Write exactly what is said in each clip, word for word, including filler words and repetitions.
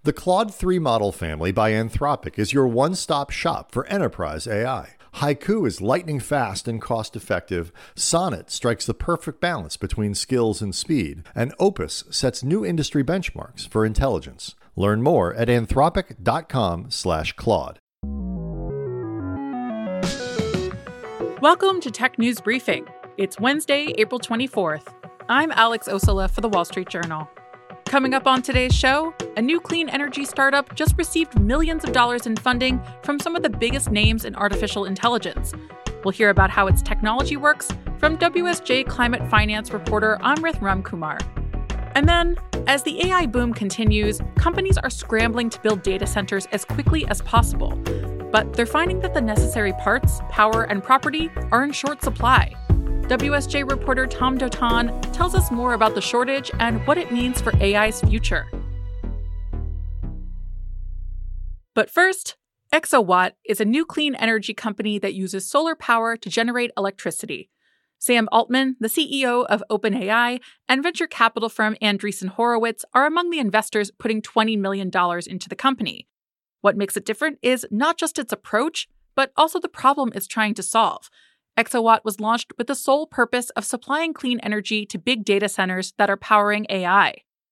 The Claude three model family by Anthropic is your one-stop shop for enterprise A I. Haiku is lightning fast and cost-effective, Sonnet strikes the perfect balance between skills and speed, and Opus sets new industry benchmarks for intelligence. Learn more at anthropic.com slash Claude. Welcome to Tech News Briefing. It's Wednesday, April twenty-fourth. I'm Alex Ossala for The Wall Street Journal. Coming up on today's show, a new clean energy startup just received millions of dollars in funding from some of the biggest names in artificial intelligence. We'll hear about how its technology works from W S J climate finance reporter Amrith Ramkumar. And then, as the A I boom continues, companies are scrambling to build data centers as quickly as possible. But they're finding that the necessary parts, power, and property are in short supply. W S J reporter Tom Dotan tells us more about the shortage and what it means for A I's future. But first, Exawatt is a new clean energy company that uses solar power to generate electricity. Sam Altman, the C E O of OpenAI, and venture capital firm Andreessen Horowitz are among the investors putting twenty million dollars into the company. What makes it different is not just its approach, but also the problem it's trying to solve. Exawatt was launched with the sole purpose of supplying clean energy to big data centers that are powering A I.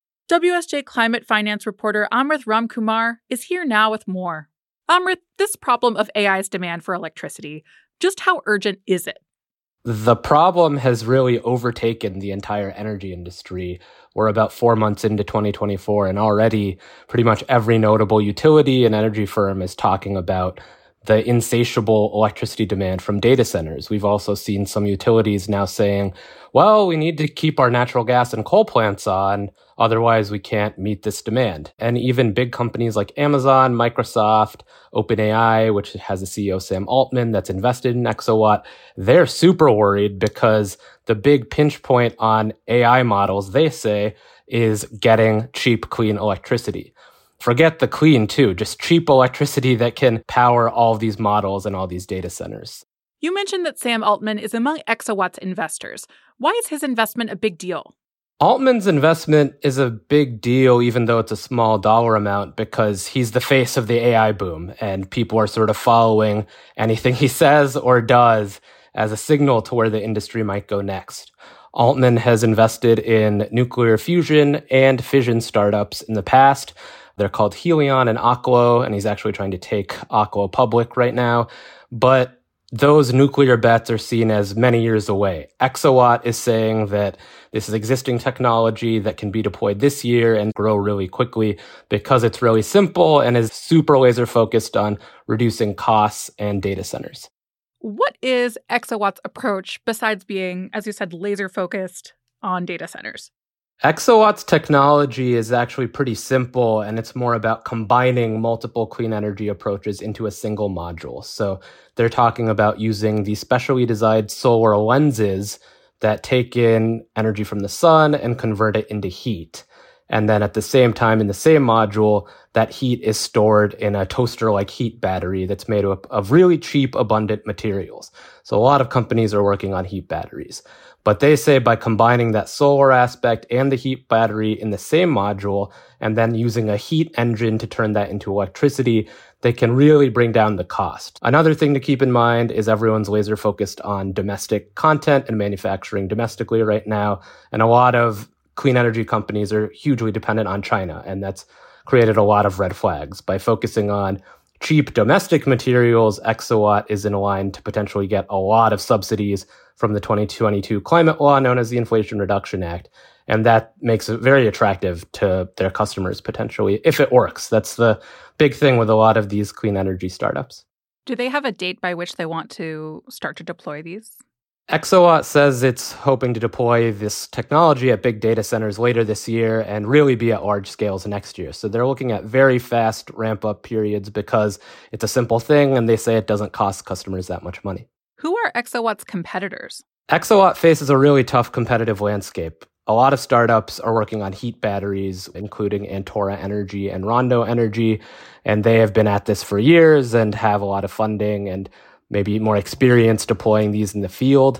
W S J climate finance reporter Amrith Ramkumar is here now with more. Amrith, this problem of A I's demand for electricity, just how urgent is it? The problem has really overtaken the entire energy industry. We're about four months into twenty twenty-four, and already pretty much every notable utility and energy firm is talking about the insatiable electricity demand from data centers. We've also seen some utilities now saying, well, we need to keep our natural gas and coal plants on, otherwise we can't meet this demand. And even big companies like Amazon, Microsoft, OpenAI, which has a C E O, Sam Altman, that's invested in Exawatt, they're super worried because the big pinch point on A I models, they say, is getting cheap, clean electricity. Forget the clean, too, just cheap electricity that can power all of these models and all these data centers. You mentioned that Sam Altman is among Exawatt's investors. Why is his investment a big deal? Altman's investment is a big deal, even though it's a small dollar amount, because he's the face of the A I boom, and people are sort of following anything he says or does as a signal to where the industry might go next. Altman has invested in nuclear fusion and fission startups in the past. They're called Helion and Oklo, and he's actually trying to take Oklo public right now. But those nuclear bets are seen as many years away. Exawatt is saying that this is existing technology that can be deployed this year and grow really quickly because it's really simple and is super laser focused on reducing costs and data centers. What is Exawatt's approach besides being, as you said, laser focused on data centers? Exawatt's technology is actually pretty simple, and it's more about combining multiple clean energy approaches into a single module. So they're talking about using these specially designed solar lenses that take in energy from the sun and convert it into heat. And then at the same time, in the same module, that heat is stored in a toaster-like heat battery that's made up of really cheap, abundant materials. So a lot of companies are working on heat batteries. But they say by combining that solar aspect and the heat battery in the same module, and then using a heat engine to turn that into electricity, they can really bring down the cost. Another thing to keep in mind is everyone's laser focused on domestic content and manufacturing domestically right now. And a lot of clean energy companies are hugely dependent on China, and that's created a lot of red flags. By focusing on cheap domestic materials, Exawatt is in a line to potentially get a lot of subsidies from the twenty twenty-two climate law known as the Inflation Reduction Act. And that makes it very attractive to their customers potentially, if it works. That's the big thing with a lot of these clean energy startups. Do they have a date by which they want to start to deploy these? Exawatt says it's hoping to deploy this technology at big data centers later this year and really be at large scales next year. So they're looking at very fast ramp-up periods because it's a simple thing, and they say it doesn't cost customers that much money. Who are Exawatt's competitors? Exawatt faces a really tough competitive landscape. A lot of startups are working on heat batteries, including Antora Energy and Rondo Energy, and they have been at this for years and have a lot of funding and maybe more experience deploying these in the field.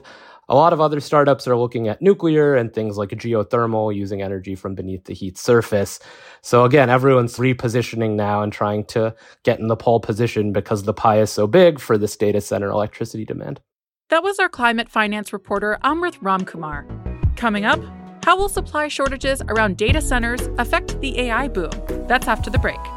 A lot of other startups are looking at nuclear and things like geothermal, using energy from beneath the heat surface. So again, everyone's repositioning now and trying to get in the pole position because the pie is so big for this data center electricity demand. That was our climate finance reporter, Amrit Ramkumar. Coming up, how will supply shortages around data centers affect the A I boom? That's after the break.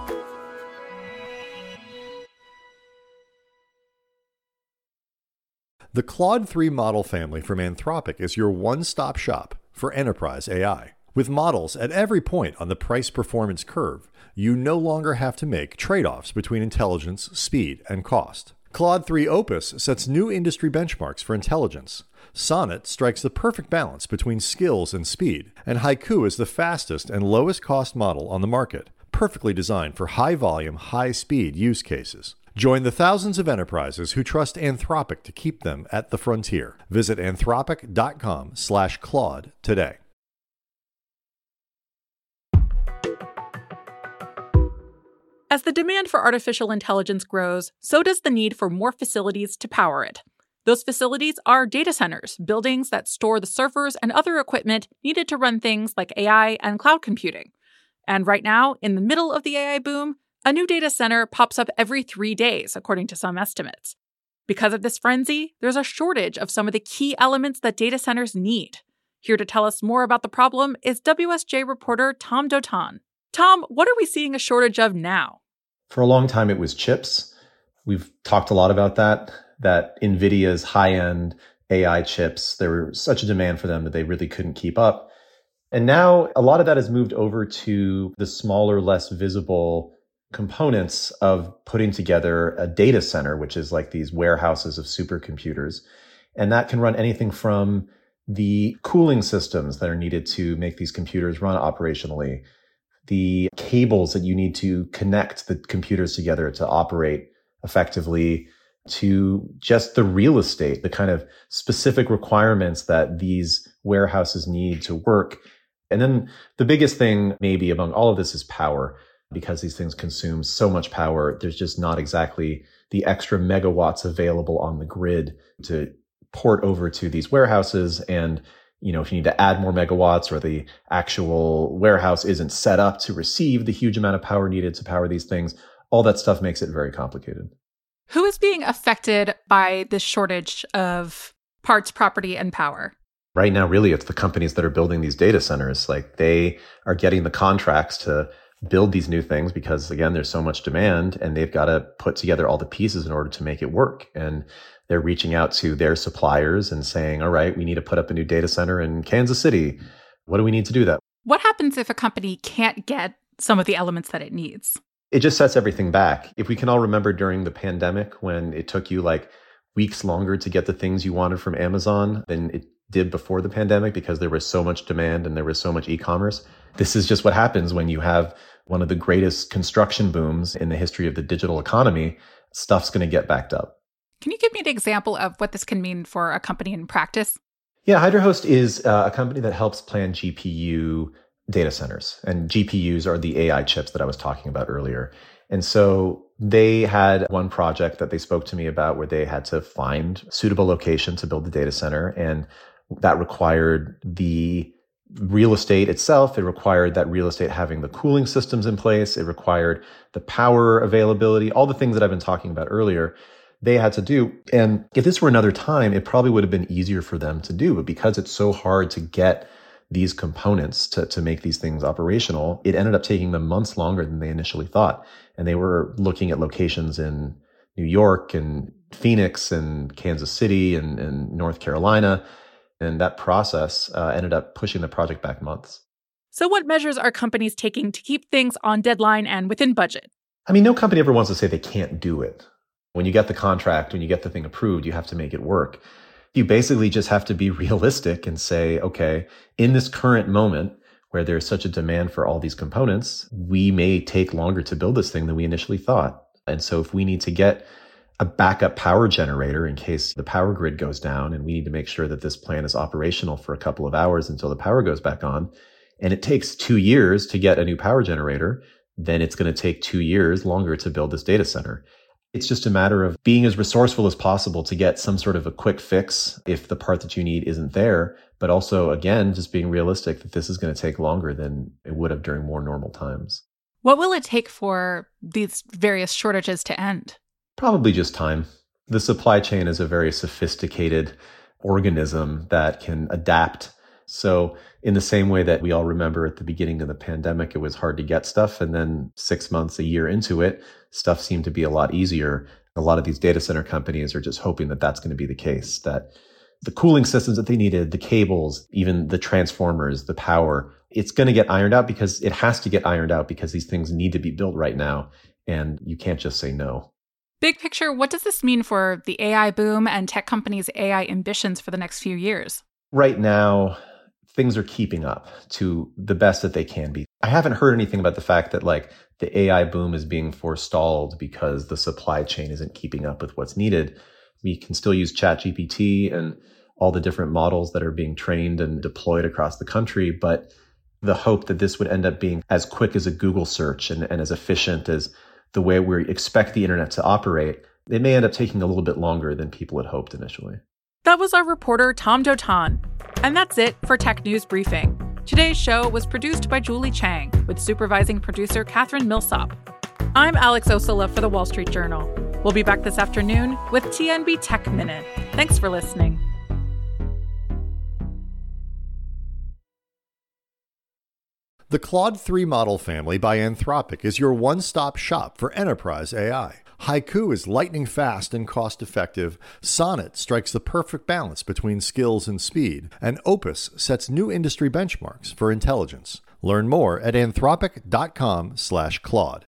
The Claude three model family from Anthropic is your one-stop shop for enterprise A I. With models at every point on the price-performance curve, you no longer have to make trade-offs between intelligence, speed, and cost. Claude three Opus sets new industry benchmarks for intelligence. Sonnet strikes the perfect balance between skills and speed, and Haiku is the fastest and lowest-cost model on the market, perfectly designed for high-volume, high-speed use cases. Join the thousands of enterprises who trust Anthropic to keep them at the frontier. Visit anthropic.com slash Claude today. As the demand for artificial intelligence grows, so does the need for more facilities to power it. Those facilities are data centers, buildings that store the servers and other equipment needed to run things like A I and cloud computing. And right now, in the middle of the A I boom, a new data center pops up every three days, according to some estimates. Because of this frenzy, there's a shortage of some of the key elements that data centers need. Here to tell us more about the problem is W S J reporter Tom Dotan. Tom, what are we seeing a shortage of now? For a long time, it was chips. We've talked a lot about that, that NVIDIA's high-end A I chips, there was such a demand for them that they really couldn't keep up. And now a lot of that has moved over to the smaller, less visible components of putting together a data center, which is like these warehouses of supercomputers. And that can run anything from the cooling systems that are needed to make these computers run operationally, the cables that you need to connect the computers together to operate effectively, to just the real estate, the kind of specific requirements that these warehouses need to work. And then the biggest thing maybe among all of this is power. Because these things consume so much power, there's just not exactly the extra megawatts available on the grid to port over to these warehouses. And, you know, if you need to add more megawatts or the actual warehouse isn't set up to receive the huge amount of power needed to power these things, all that stuff makes it very complicated. Who is being affected by this shortage of parts, property, and power? Right now, really, it's the companies that are building these data centers. Like they are getting the contracts to build these new things because, again, there's so much demand and they've got to put together all the pieces in order to make it work. And they're reaching out to their suppliers and saying, all right, we need to put up a new data center in Kansas City. What do we need to do that? What happens if a company can't get some of the elements that it needs? It just sets everything back. If we can all remember during the pandemic when it took you like weeks longer to get the things you wanted from Amazon than it did before the pandemic because there was so much demand and there was so much e-commerce. This is just what happens when you have one of the greatest construction booms in the history of the digital economy. Stuff's going to get backed up. Can you give me an example of what this can mean for a company in practice? Yeah, HydraHost is uh, a company that helps plan G P U data centers. And G P Us are the A I chips that I was talking about earlier. And so they had one project that they spoke to me about where they had to find suitable location to build the data center. And that required the real estate itself. It required that real estate having the cooling systems in place. It required the power availability, all the things that I've been talking about earlier, they had to do. And if this were another time, it probably would have been easier for them to do. But because it's so hard to get these components to, to make these things operational, it ended up taking them months longer than they initially thought. And they were looking at locations in New York and Phoenix and Kansas City and, and North Carolina. And that process uh, ended up pushing the project back months. So what measures are companies taking to keep things on deadline and within budget? I mean, no company ever wants to say they can't do it. When you get the contract, when you get the thing approved, you have to make it work. You basically just have to be realistic and say, okay, in this current moment where there's such a demand for all these components, we may take longer to build this thing than we initially thought. And so if we need to get a backup power generator in case the power grid goes down and we need to make sure that this plant is operational for a couple of hours until the power goes back on, and it takes two years to get a new power generator, then it's going to take two years longer to build this data center. It's just a matter of being as resourceful as possible to get some sort of a quick fix if the part that you need isn't there. But also, again, just being realistic that this is going to take longer than it would have during more normal times. What will it take for these various shortages to end? Probably just time. The supply chain is a very sophisticated organism that can adapt. So in the same way that we all remember at the beginning of the pandemic, it was hard to get stuff. And then six months, a year into it, stuff seemed to be a lot easier. A lot of these data center companies are just hoping that that's going to be the case, that the cooling systems that they needed, the cables, even the transformers, the power, it's going to get ironed out because it has to get ironed out because these things need to be built right now. And you can't just say no. Big picture, what does this mean for the A I boom and tech companies' A I ambitions for the next few years? Right now, things are keeping up to the best that they can be. I haven't heard anything about the fact that like the A I boom is being forestalled because the supply chain isn't keeping up with what's needed. We can still use ChatGPT and all the different models that are being trained and deployed across the country. But the hope that this would end up being as quick as a Google search and, and as efficient as the way we expect the internet to operate, it may end up taking a little bit longer than people had hoped initially. That was our reporter, Tom Dotan. And that's it for Tech News Briefing. Today's show was produced by Julie Chang, with supervising producer Catherine Millsop. I'm Alex Osola for The Wall Street Journal. We'll be back this afternoon with T N B Tech Minute. Thanks for listening. The Claude three model family by Anthropic is your one-stop shop for enterprise A I. Haiku is lightning fast and cost-effective. Sonnet strikes the perfect balance between skills and speed. And Opus sets new industry benchmarks for intelligence. Learn more at anthropic dot com slash Claude.